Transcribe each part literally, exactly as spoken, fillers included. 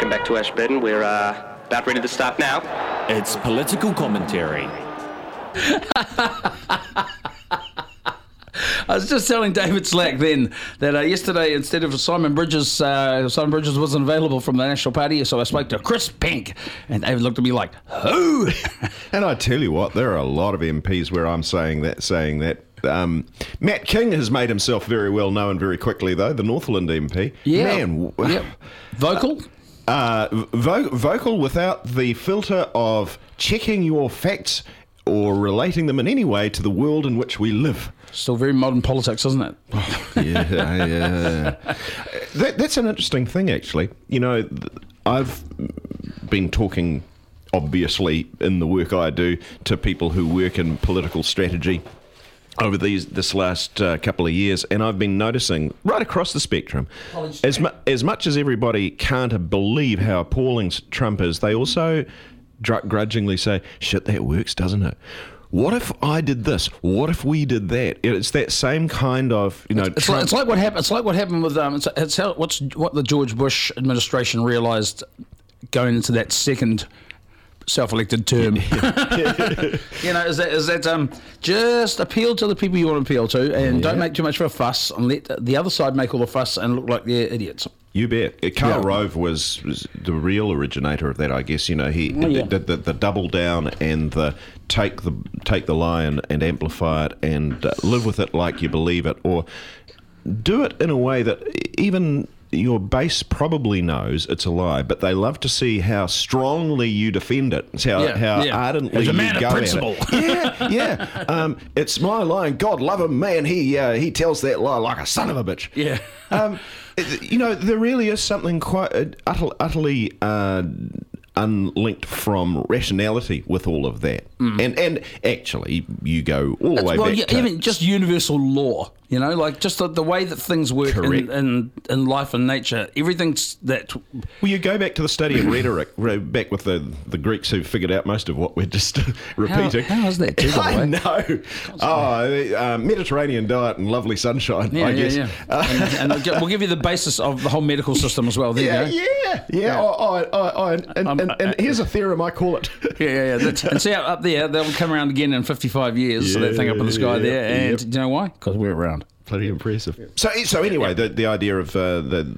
welcome back to Ashburton. We're uh, about ready to start now. It's political commentary. I was just telling David Slack then that uh, yesterday, instead of Simon Bridges, uh, Simon Bridges wasn't available from the National Party, so I spoke to Chris Pink, and David looked at me like, who? And I tell you what, there are a lot of M Ps where I'm saying that, saying that. Um, Matt King has made himself very well known very quickly, though, the Northland M P. Yeah. Man. Yep. Vocal? Uh, vo- vocal without the filter of checking your facts or relating them in any way to the world in which we live. Still very modern politics, isn't it? yeah, yeah. That, that's an interesting thing, actually. You know, I've been talking, obviously, in the work I do, to people who work in political strategy over these this last uh, couple of years, and I've been noticing right across the spectrum, as, mu- as much as everybody can't believe how appalling Trump is, they also dr- grudgingly say, shit, that works, doesn't it? What if I did this? What if we did that? It's that same kind of, you know. It's, Trump- like, it's like what happened. It's like what happened with um. It's, it's how what's what the George Bush administration realised going into that second self-elected term. you know, is that is that um just appeal to the people you want to appeal to, and yeah. don't make too much of a fuss, and let the other side make all the fuss and look like they're idiots. You bet. Karl Yeah. Rove was, was the real originator of that, I guess. You know, he Oh, yeah. the, the, the double down and the take the take the lie and, and amplify it and uh, live with it like you believe it, or do it in a way that even your base probably knows it's a lie, but they love to see how strongly you defend it. It's how, Yeah, how yeah. ardently As a you man of go at principle. it. Yeah, yeah. Um, it's my lie, and God love him, man. He uh, he tells that lie like a son of a bitch. Yeah. um, you know, there really is something quite uh, utter, utterly uh, unlinked from rationality with all of that. Mm. And and actually, you go all the way well, back yeah, to... even just universal law, you know, like just the, the way that things work in, in, in life and nature, everything's that... Well, you go back to the study of rhetoric, back with the, the Greeks who figured out most of what we're just repeating. How, how is that? Too, by the way? I know. Oh, uh, Mediterranean diet and lovely sunshine, yeah, I yeah, guess. Yeah. Uh, and, and we'll give you the basis of the whole medical system as well. There yeah, you go. yeah, yeah, yeah. Oh, oh, oh, oh, and, and, Um, and, and here's a theorem, I call it. Yeah, yeah, yeah. That's, and see, up there, they'll come around again in fifty-five years, so that thing up in the sky Yeah, there. And yep. do you know why? Because we're around. Bloody impressive. So, so anyway, the the idea of uh, the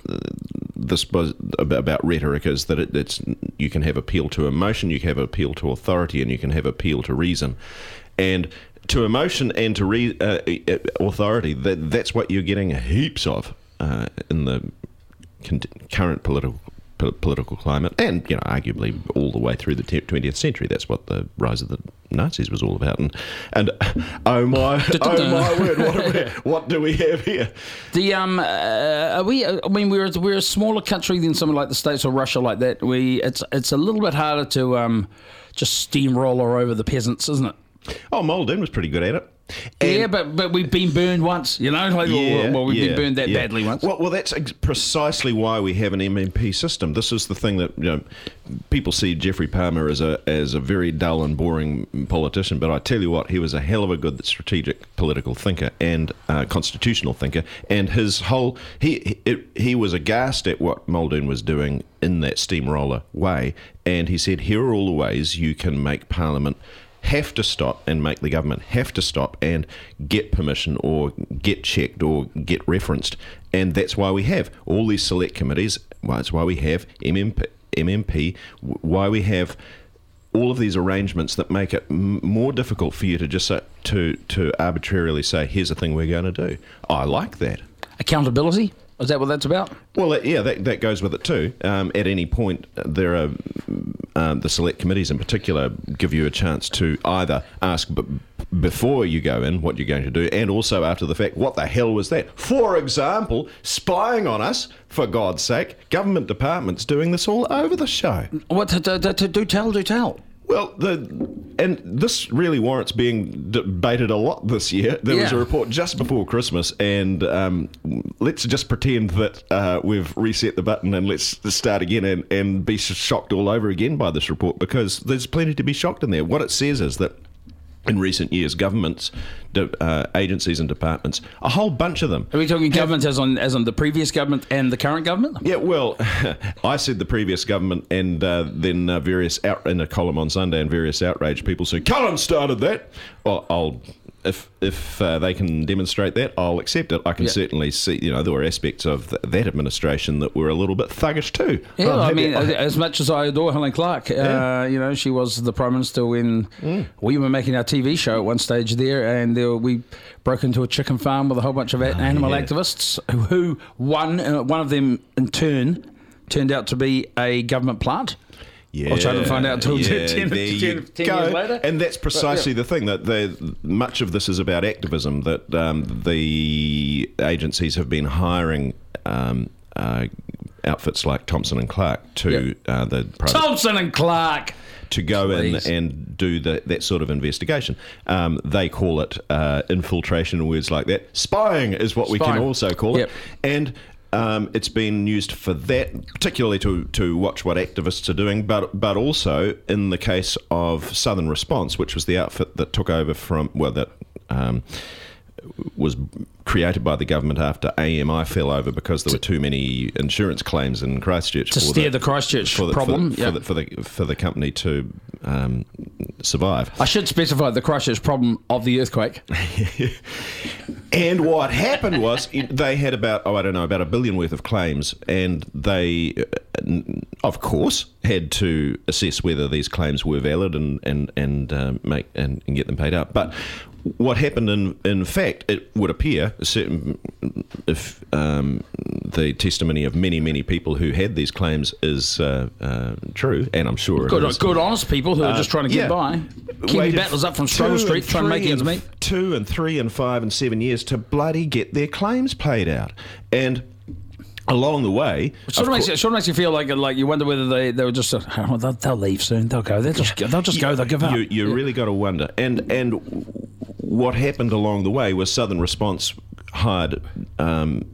this was about rhetoric is that it, it's you can have appeal to emotion, you can have appeal to authority, and you can have appeal to reason, and to emotion and to re, uh, authority. That that's what you're getting heaps of uh, in the con- current political. political climate, and you know, arguably all the way through the twentieth century. That's what the rise of the Nazis was all about. And and oh my, oh my word, what, are we, what do we have here? The um, uh, are we? I mean, we're we're a smaller country than something like the States or Russia, like that. We it's it's a little bit harder to um, just steamroller over the peasants, isn't it? Oh, Muldoon was pretty good at it. And yeah, but but we've been burned once, you know. Like, yeah, well, we've yeah, been burned that yeah. badly once. Well, well, that's ex- precisely why we have an M M P system. This is the thing that, you know, people see Geoffrey Palmer as a as a very dull and boring politician, but I tell you what, he was a hell of a good strategic political thinker and uh, constitutional thinker. And his whole he it, he was aghast at what Muldoon was doing in that steamroller way, and he said, "Here are all the ways you can make Parliament have to stop and make the government have to stop and get permission or get checked or get referenced." And that's why we have all these select committees. Well, it's why we have M M P, M M P, why we have all of these arrangements that make it m- more difficult for you to just say, to to arbitrarily say, here's the thing we're going to do. I like that. Accountability? Is that what that's about? Well, that, yeah, that that goes with it too. Um, at any point, there are um, the select committees in particular give you a chance to either ask b- before you go in what you're going to do, and also after the fact, what the hell was that? For example, spying on us, for God's sake. Government departments doing this all over the show. What? To, to, to, do tell, do tell. Well, the and this really warrants being debated a lot this year. There yeah. was a report just before Christmas, and um, let's just pretend that uh, we've reset the button and let's start again and, and be shocked all over again by this report, because there's plenty to be shocked in there. What it says is that in recent years, governments, uh, agencies and departments, a whole bunch of them. Are we talking have, government as on as on the previous government and the current government? Yeah, well, I said the previous government, and uh, then uh, various out in a column on Sunday, and various outraged people say Cullen started that. Well, I'll. If if uh, they can demonstrate that, I'll accept it. I can yeah. certainly see, you know, there were aspects of th- that administration that were a little bit thuggish too. Yeah, oh, I mean, you, as much as I adore Helen Clark, yeah. uh, you know, she was the Prime Minister when mm. we were making our T V show at one stage there, and there, we broke into a chicken farm with a whole bunch of oh, animal yeah. activists who, who one, uh, one of them in turn turned out to be a government plant. Yeah, which I didn't find out until yeah, ten, ten, ten, ten years later. And that's precisely but, yeah. the thing, that they, much of this is about activism, that um, the agencies have been hiring um, uh, outfits like Thompson and Clark to yeah. uh, the private... Thompson and Clark! To go Please. in and do the, that sort of investigation. Um, they call it uh, infiltration and words like that. Spying is what Spying. we can also call yep. it. And... Um, it's been used for that, particularly to, to watch what activists are doing, but but also in the case of Southern Response, which was the outfit that took over from, well, that um, was created by the government after A M I fell over because there were too many insurance claims in Christchurch. To for steer the, the Christchurch for the, problem. For the, yep. for, the, for, the, for the company to um, survive. I should specify the Christchurch problem of the earthquake. And what happened was they had about, oh, I don't know, about a billion worth of claims, and they, of course, had to assess whether these claims were valid and and and um, make and, and get them paid out. But what happened, in in fact, it would appear, certain, if um, the testimony of many many people who had these claims is uh, uh, true, and I'm sure good, it is. good honest people who are uh, just trying to get yeah. by. Kiwi battlers up from Struggle Street trying to make ends meet. Two and three and five and seven years to bloody get their claims paid out, and along the way, it sort of, makes, it sort of makes you feel like like you wonder whether they, they were just uh, oh, they'll, they'll leave soon, they'll go, they'll just they'll just go, they'll give up. You, you yeah. really got to wonder, and and what happened along the way was Southern Response hired um,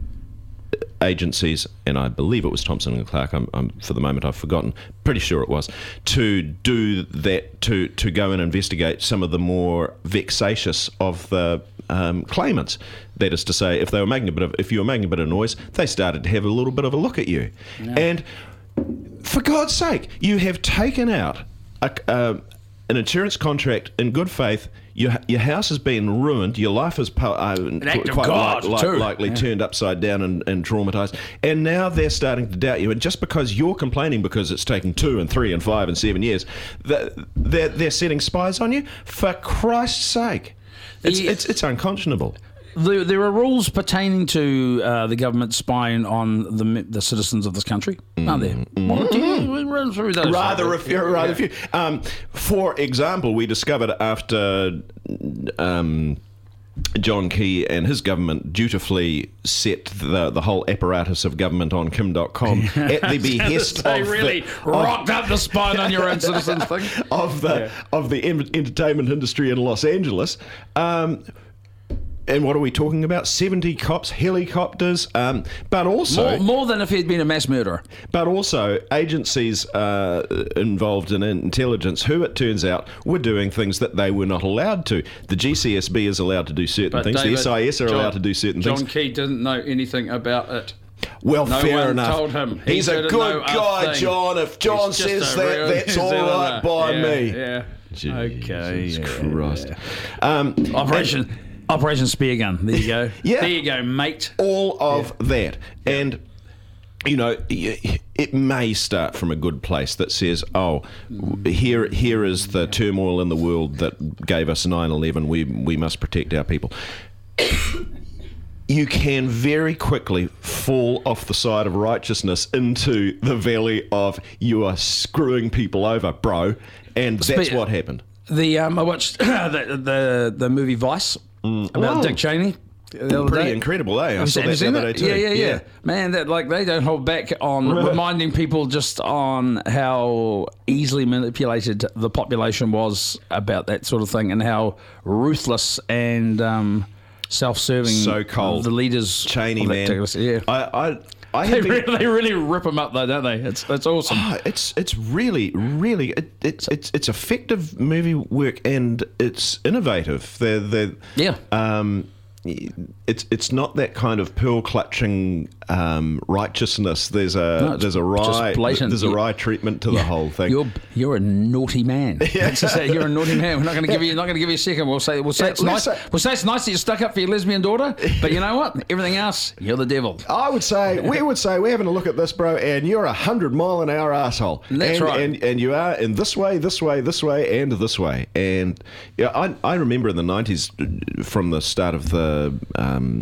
agencies, and I believe it was Thompson and Clark. I'm, I'm for the moment I've forgotten. Pretty sure it was to do that to to go and investigate some of the more vexatious of the um, claimants. That is to say, if they were making a bit of if you were making a bit of noise, they started to have a little bit of a look at you. Yeah. And for God's sake, you have taken out a, uh, an insurance contract in good faith. Your, your house has been ruined. Your life is uh, quite God, like, like, likely yeah. turned upside down and, and traumatized. And now they're starting to doubt you. And just because you're complaining because it's taking two and three and five and seven years, they're, they're, they're setting spies on you? For Christ's sake. It's, the, it's, it's unconscionable. There, there are rules pertaining to uh, the government spying on the the citizens of this country, mm. aren't there? Mm. Well, do you run through those? Rather a few. Rather yeah. few. Um, for example, we discovered after um, John Key and his government dutifully set the the whole apparatus of government on Kim dot com at the behest they of really the, rocked of, up the spying on your own citizens thing of the yeah. of the entertainment industry in Los Angeles. Um, And what are we talking about? seventy cops, helicopters, um, but also... More, more than if he'd been a mass murderer. But also agencies uh, involved in intelligence who, it turns out, were doing things that they were not allowed to. The G C S B is allowed to do certain but things. David, the S I S are John, allowed to do certain John things. John Key didn't know anything about it. Well, no fair one enough. Told him. He He's a good guy, John. If John says that, real, that's all right by yeah, me. Yeah. Jesus okay. Christ. Yeah. Um, Operation... And, Operation Spear Gun. There you go. Yeah. There you go, mate. All of yeah. that. And, you know, it may start from a good place that says, oh, here here is the turmoil in the world that gave us nine eleven. We, we must protect our people. You can very quickly fall off the side of righteousness into the valley of you are screwing people over, bro. And that's Spe- what happened. The um, I watched the, the, the movie Vice. Mm. About oh. Dick Cheney. Pretty day. incredible, eh? I have saw you, that the other that? day too. Yeah, yeah, yeah, yeah. Man, that like they don't hold back on reminding people just on how easily manipulated the population was about that sort of thing, and how ruthless and um, self-serving so cold the leaders. Cheney, man. Yeah. I, I I They have been, really, they really rip them up, though, don't they? It's it's awesome. Oh, it's it's really really it, it, it's it's effective movie work and it's innovative. They're they Yeah. Um, it's it's not that kind of pearl clutching um, righteousness. There's a No, it's there's a just wry blatant. there's a You- wry treatment to the whole thing. You're you're a naughty man. Let's just say you're a naughty man. We're not going to give you not going to give you a second. We'll say we'll say Yeah, it's let's nice. say- We'll say it's nice that you stuck up for your lesbian daughter. But you know what? Everything else, you're the devil. I would say we would say we're having a look at this, bro, and you're a hundred mile an hour asshole. That's and, right. And and you are in this way, this way, this way, and this way. And yeah, I I remember in the nineties, from the start of the um,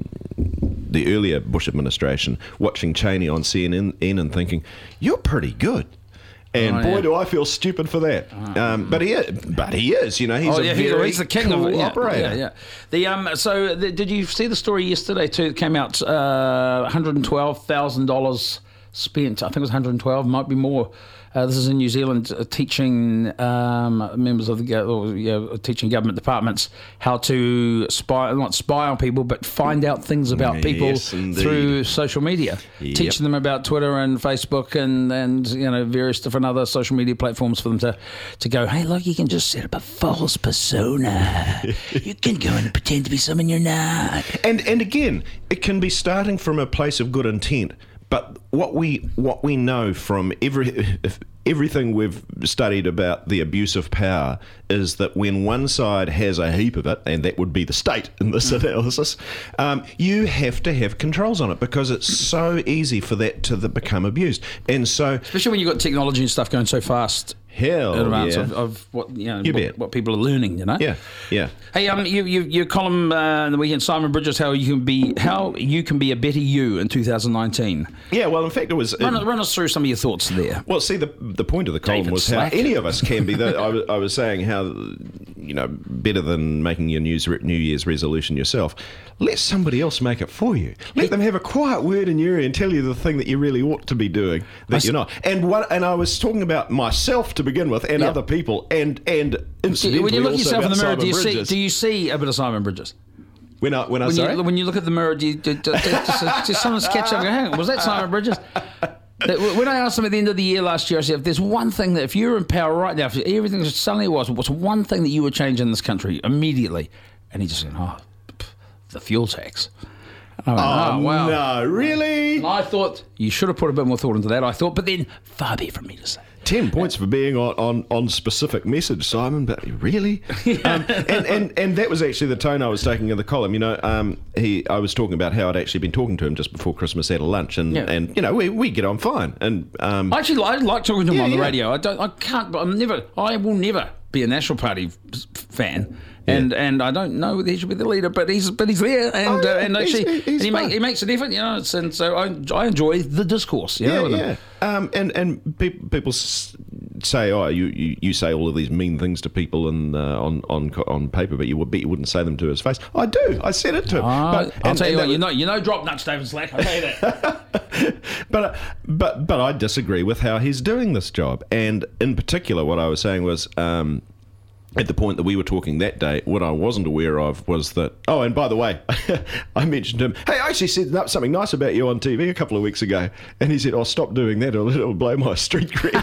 the earlier Bush administration, watching Cheney on C N N and thinking, you're pretty good. And Oh, boy, yeah. do I feel stupid for that. Um, but he is, but he is. You know, he's oh a yeah, he's, very he's the king cool of it. Yeah, operator. yeah, yeah. The um. So the, did you see the story yesterday too? It came out. Uh, one hundred twelve thousand dollars spent. I think it was one hundred twelve. Might be more. Uh, this is in New Zealand, uh, teaching um, members of the go- or, yeah, teaching government departments how to spy, not spy on people, but find out things about people Yes, indeed. through social media. Yep. Teaching them about Twitter and Facebook and, and you know various different other social media platforms for them to, to go, hey, look, you can just set up a false persona. You can go and pretend to be someone you're not. And and again, it can be starting from a place of good intent. But what we what we know from every if everything we've studied about the abuse of power is that when one side has a heap of it, and that would be the state in this analysis, um, you have to have controls on it because it's so easy for that to the, become abused. And so, Especially when you've got technology and stuff going so fast. hell In advance yeah. of, of what you know, You what, bet. what people are learning, you know. yeah, yeah. Hey, um, you, you your column uh, in the weekend, Simon Bridges, how you can be how you can be a better you in two thousand nineteen. Yeah, well, in fact, it was... Run, run us through some of your thoughts there. Well, see, the the point of the column David was Slack. how any of us can be. The, I, was, I was saying how, you know, better than making your New New Year's resolution yourself, let somebody else make it for you. Let them have a quiet word in your ear and tell you the thing that you really ought to be doing that s- you're not. And what, and I was talking about myself to begin with, and Yeah. other people, and and incidentally When you look at also yourself in about the mirror, Simon do you see Bridges. do you see a bit of Simon Bridges? when I when I When sorry? you when you look at the mirror, do you do, do, do, does, does someone catch up and go, hang on, was that Simon Bridges? That- When I asked him at the end of the year last year, I said, if there's one thing that, if you're in power right now, if everything suddenly was, what's one thing that you would change in this country immediately? And he just said, oh, pff, the fuel tax. And I went, Oh, oh, wow. no, really? And I thought, you should have put a bit more thought into that, I thought, but then, far be it from me to say. Ten points for being on, on, on specific message, Simon. But really, um, and, and and that was actually the tone I was taking in the column. You know, um, he I was talking about how I'd actually been talking to him just before Christmas at a lunch, and, Yeah. and you know we, we get on fine. And um, I actually I like talking to him Yeah, on the yeah. radio. I don't. I can't. I'm never. I will never be a National Party f- fan. And and I don't know whether he should be the leader, but he's but he's there, and Oh, yeah, uh, and he's- actually he- he's and he, make, fun. he makes a difference, you know. It's, and so I I enjoy the discourse, you know. yeah, with him. yeah. Um, and and pe- people s- say, oh, you, you, you say all of these mean things to people and uh, on on co- on paper, but you would bet you wouldn't say them to his face. I do. I said it to him. Uh, but, I'll and- tell you and what, that you know, you know, drop nuts, David Slack. I'll tell you that. but but but I disagree with how he's doing this job. And in particular, what I was saying was, um, at the point that we were talking that day, what I wasn't aware of was that. Oh, and by the way, I mentioned to him, hey, I actually said something nice about you on T V a couple of weeks ago, and he said, "Oh, stop doing that, or it'll blow my street cred."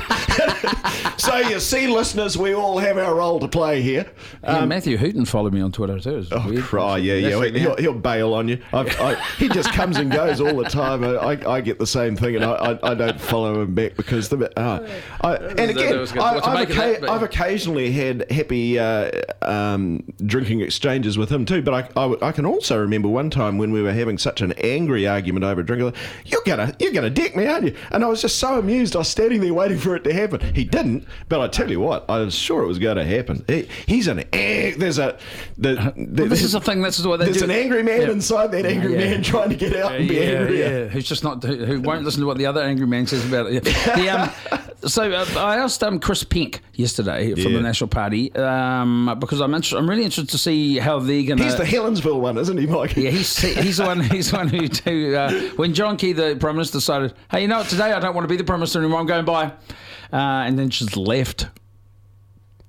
So you see, listeners, we all have our role to play here. Yeah, Matthew Hooton followed me on Twitter too. It's Oh, weird. cry, yeah, That's yeah. freaking He'll, out. he'll bail on you. I've, I, he just comes and goes all the time. I, I, I get the same thing, and I, I, I don't follow him back because the. Uh, I, and that again, was good. I, What to I've, make of occa- that, but- I've occasionally had happy uh, um, drinking exchanges with him too. But I, I, I can also remember one time when we were having such an angry argument over a drink. Like, You're gonna, you're gonna deck me, aren't you? And I was just so amused. I was standing there waiting for it to happen. He didn't, but I tell you what, I was sure it was going to happen. He, he's an ang- there's a the, the, Well, this is the thing. That's what they there's do. an angry man Yeah. inside that angry Yeah. man trying to get out and be yeah, angrier. yeah, who's just not who, who won't listen to what the other angry man says about it. Yeah. The, um, so uh, I asked um, Chris Pink yesterday from Yeah. the National Party um, because I'm inter- I'm really interested to see how they're going to. He's the Helensville one, isn't he, Mike? Yeah, he's he's the one. He's the one who, who uh, when John Key, the Prime Minister, decided, hey, you know what? Today I don't want to be the Prime Minister anymore. I'm going by, uh, and then just left.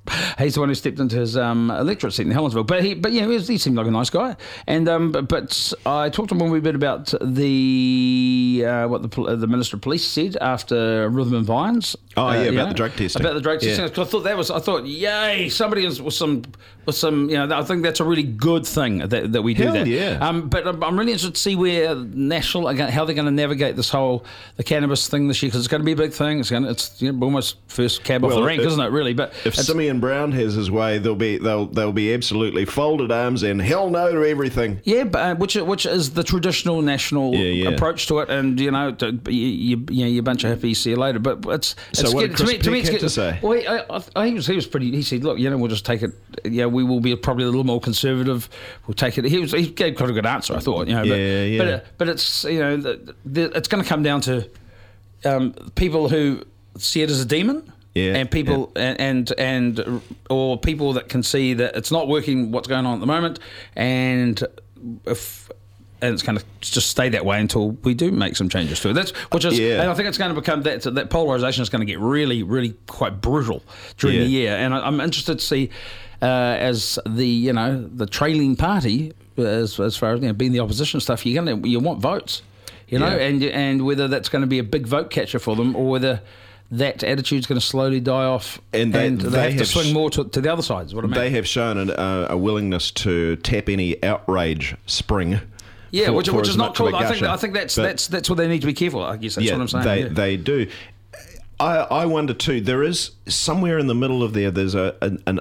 He's the one who stepped into his um, electorate seat in Helensville. But he, but yeah, he, was, he seemed like a nice guy. And um, but, but I talked to him a wee bit about the uh, what the the Minister of Police said after Rhythm Vines. Oh uh, yeah, about know, the drug testing. About the drug yeah. testing. I thought that was. I thought, yay! Somebody was, was some with some. You know, I think that's a really good thing that that we do Hell that. yeah. Um, but I'm, I'm really interested to see where national how they're going to navigate this whole the cannabis thing this year, because it's going to be a big thing. It's going to, it's you know, almost first cab off Well, the rank, if, isn't it? Really, but if Simeon Brown has his way, they'll be they'll they'll be absolutely folded arms and hell no to everything. Yeah, but uh, which which is the traditional national Yeah, yeah. approach to it, and you know, to, you, you, you know, you're a bunch of hippies, see you later. But it's, So it's what get, did Chris to me, to me, Peck it's have get, to say? Well, he, I, I, he was he was pretty. He said, look, you know, we'll just take it. Yeah, we will be probably a little more conservative. We'll take it. He was he gave quite a good answer, I thought. You know, but, Yeah, yeah. But, uh, but it's you know, the, the, it's going to come down to um, people who see it as a demon. Yeah, and people yeah. and, and and or people that can see that it's not working, what's going on at the moment, and if and it's going to just stay that way until we do make some changes to it. That's which is, Yeah. and I think it's going to become that that polarization is going to get really, really quite brutal during Yeah. the year. And I, I'm interested to see uh, as the you know the trailing party as as far as you know, being the opposition stuff, you're going to you want votes, you know, Yeah. and and whether that's going to be a big vote catcher for them or whether that attitude's going to slowly die off, And they- they, they have to have swing sh- more to, to the other side. Is what I mean. They have shown an, uh, a willingness to tap any outrage spring. Yeah, for- which, for which as is not much of cool. a I think gusher. I think that's But- that's that's what they need to be careful. I guess that's yeah, what I'm saying. They yeah. they do. I I wonder too. There is somewhere in the middle of there. There's a an, an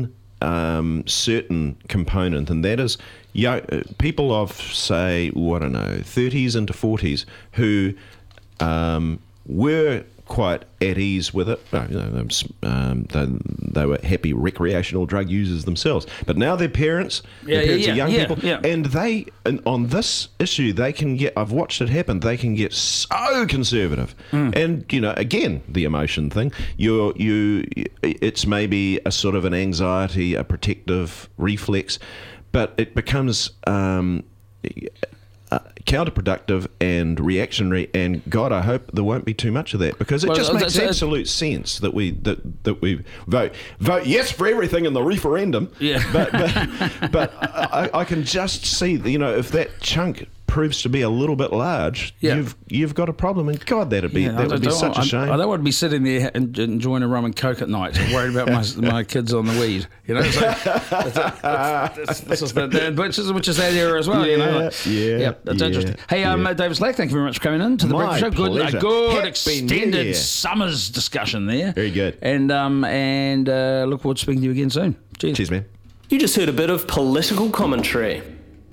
uncertain component, and that is young, people of say, oh, I don't know, thirties into forties who um, were quite at ease with it. You know, um, they, they were happy recreational drug users themselves, but now they're parents. Yeah, they're parents yeah, of young yeah, people, yeah. and they and on this issue they can get. I've watched it happen. They can get so conservative, Mm. and you know, again, the emotion thing. You're you. It's maybe a sort of an anxiety, a protective reflex, but it becomes. Um, Uh, counterproductive and reactionary, and God, I hope there won't be too much of that, because it Well, just makes that's- that's- absolute sense that we that, that we vote vote yes for everything in the referendum. Yeah. but but, but I, I can just see, you know, if that chunk proves to be a little bit large, Yeah. you've you've got a problem, and God, that'd be Yeah, I that would don't- be don't- such a I- shame. I don't want to be sitting there and enjoying a rum and coke at night, worried about my my kids on the weed. You know, so that's, that's, that's, this is the, the- which is which is that era as well. you know, like, Yeah, yeah, that's yeah, interesting. Hey, um, yeah. uh, David Slack, thank you very much for coming in to the My breakfast show. Good, a pleasure. good Happy New extended Year. summers discussion there. Very good. And um and uh, look forward to speaking to you again soon. Cheers. Cheers, man. You just heard a bit of political commentary.